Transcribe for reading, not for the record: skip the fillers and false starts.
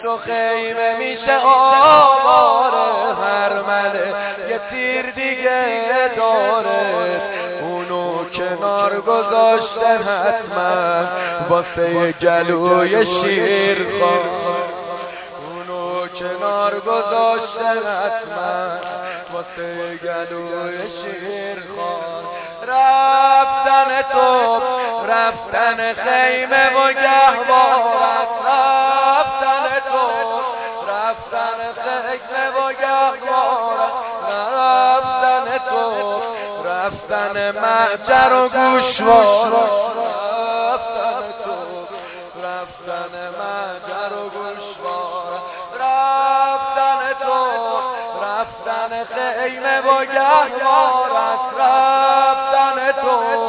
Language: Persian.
تو خیمه میشه آواره، هر مله یه تیر دیگه داره، اونو کنار گذاشتن حتما واسه گلوی شیرخوار، اونو کنار گذاشتن حتما واسه گلوی شیرخوار. رفتن تو رفتن خیمه و گهوارت، رفتن تو رفتن خیمه و گهوارت، رفتن تو رفتن محجر و گوشوارت، رفتن تو رفتن محجر و گوشوارت، رفتن تو رفتن خیمه و گهوارت، رفتن تو